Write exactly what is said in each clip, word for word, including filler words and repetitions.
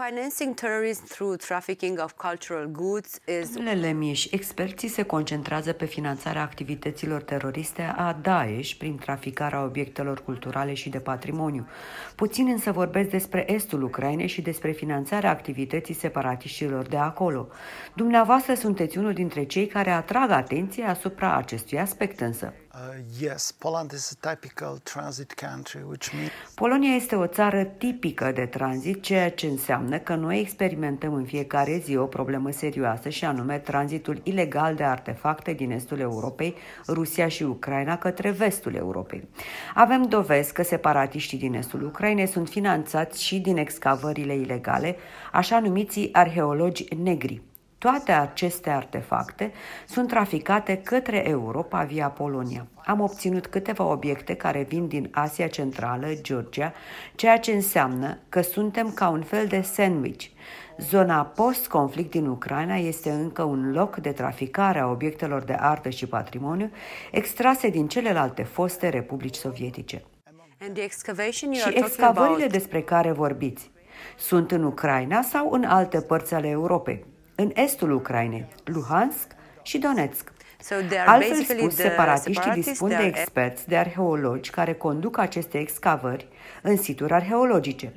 Financing terrorism through trafficking of cultural goods is... Domnule Lemiș, experții se concentrează pe finanțarea activităților teroriste a Daesh prin traficarea obiectelor culturale și de patrimoniu. Puțin însă vorbesc despre estul Ucrainei și despre finanțarea activității separatiștilor de acolo. Dumneavoastră sunteți unul dintre cei care atrag atenția asupra acestui aspect însă. Uh, yes, Poland is a typical transit country, which means... Polonia este o țară tipică de tranzit, ceea ce înseamnă că noi experimentăm în fiecare zi o problemă serioasă și anume tranzitul ilegal de artefacte din estul Europei, Rusia și Ucraina către vestul Europei. Avem dovezi că separatiștii din estul Ucrainei sunt finanțați și din excavările ilegale, așa numiții arheologi negri. Toate aceste artefacte sunt traficate către Europa via Polonia. Am obținut câteva obiecte care vin din Asia Centrală, Georgia, ceea ce înseamnă că suntem ca un fel de sandwich. Zona post-conflict din Ucraina este încă un loc de traficare a obiectelor de artă și patrimoniu extrase din celelalte foste republici sovietice. And the excavation you Și are talking excavările about... despre care vorbiți sunt în Ucraina sau în alte părți ale Europei? În estul Ucrainei, Luhansk și Donetsk. So they are Altfel basically spus, the separatiștii separatists, dispun de they are- experți, de arheologi care conduc aceste excavări în situri arheologice.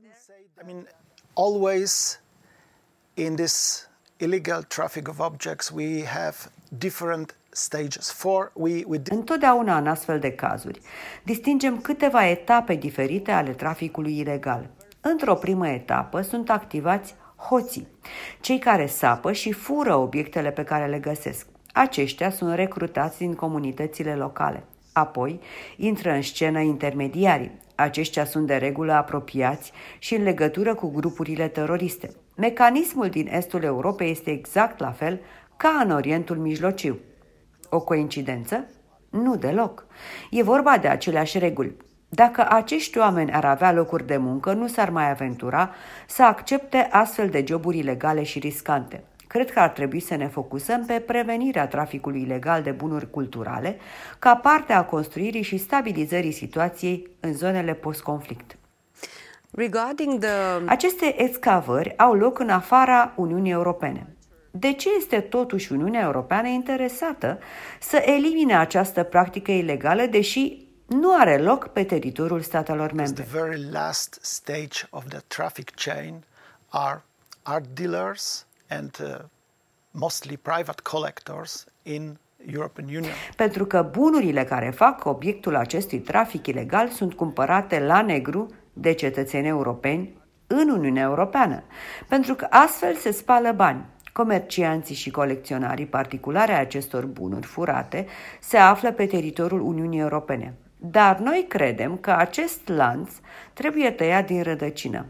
I mean, always in this illegal traffic of objects, we have different stages. For we we Întotdeauna în astfel de cazuri, distingem câteva etape diferite ale traficului ilegal. Într-o primă etapă sunt activați hoții, cei care sapă și fură obiectele pe care le găsesc. Aceștia sunt recrutați din comunitățile locale. Apoi intră în scenă intermediarii. Aceștia sunt de regulă apropiați și în legătură cu grupurile teroriste. Mecanismul din estul Europei este exact la fel ca în Orientul Mijlociu. O coincidență? Nu deloc. E vorba de aceleași reguli. Dacă acești oameni ar avea locuri de muncă, nu s-ar mai aventura să accepte astfel de joburi ilegale și riscante. Cred că ar trebui să ne focusăm pe prevenirea traficului ilegal de bunuri culturale ca parte a construirii și stabilizării situației în zonele post-conflict. Regarding the... Aceste excavări au loc în afara Uniunii Europene. De ce este totuși Uniunea Europeană interesată să elimine această practică ilegală, deși nu are loc pe teritoriul statelor membre? the very last stage of the traffic chain are art dealers and uh, mostly private collectors in European Union. Pentru că bunurile care fac obiectul acestui trafic ilegal sunt cumpărate la negru de cetățeni europeni în Uniunea Europeană, pentru că astfel se spală bani. Comercianții și colecționarii particulare ai acestor bunuri furate se află pe teritoriul Uniunii Europene. Dar noi credem că acest lanț trebuie tăiat din rădăcină.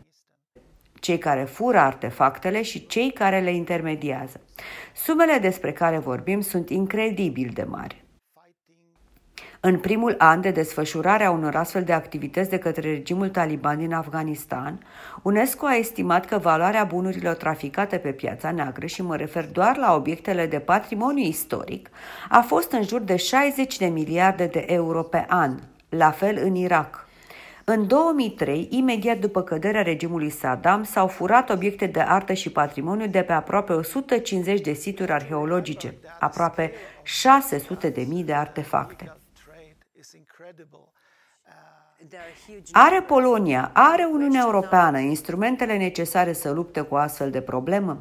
Cei care fură artefactele și cei care le intermediază. Sumele despre care vorbim sunt incredibil de mari. În primul an de desfășurare a unor astfel de activități de către regimul taliban din Afganistan, UNESCO a estimat că valoarea bunurilor traficate pe piața neagră, și mă refer doar la obiectele de patrimoniu istoric, a fost în jur de șaizeci de miliarde de euro pe an, la fel în Irak. În două mii trei, imediat după căderea regimului Saddam, s-au furat obiecte de artă și patrimoniu de pe aproape o sută cincizeci de situri arheologice, aproape șase sute de mii de artefacte. Are Polonia, are Uniunea Europeană instrumentele necesare să lupte cu astfel de problemă?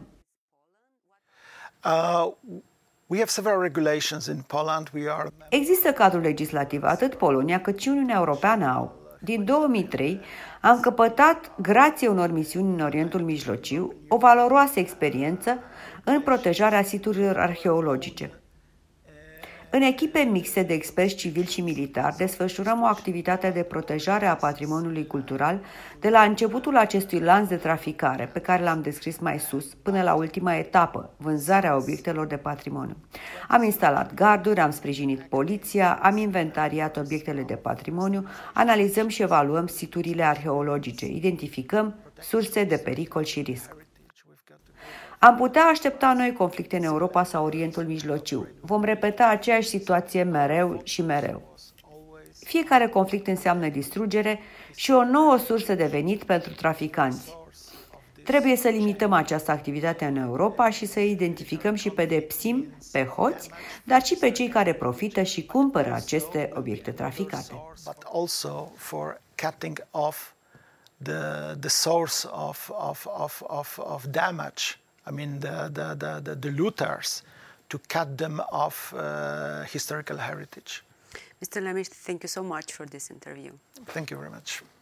Uh, we have several regulations in Poland. We are Există cadrul legislativ, atât Polonia cât și Uniunea Europeană au. Din două mii trei am căpătat, grație unor misiuni în Orientul Mijlociu, o valoroasă experiență în protejarea siturilor arheologice. În echipe mixte de experți civili și militari desfășurăm o activitate de protejare a patrimoniului cultural de la începutul acestui lanț de traficare, pe care l-am descris mai sus, până la ultima etapă, vânzarea obiectelor de patrimoniu. Am instalat garduri, am sprijinit poliția, am inventariat obiectele de patrimoniu, analizăm și evaluăm siturile arheologice, identificăm surse de pericol și risc. Am putea aștepta noi conflicte în Europa sau Orientul Mijlociu. Vom repeta aceeași situație mereu și mereu. Fiecare conflict înseamnă distrugere și o nouă sursă de venit pentru traficanți. Trebuie să limităm această activitate în Europa și să identificăm și pedepsim pe hoți, dar și pe cei care profită și cumpără aceste obiecte traficate. But also for cutting off the the source of of of of, of damage. I mean the the the the, the looters, to cut them off uh, historical heritage. Mister Lemiș, thank you so much for this interview. Thank you very much.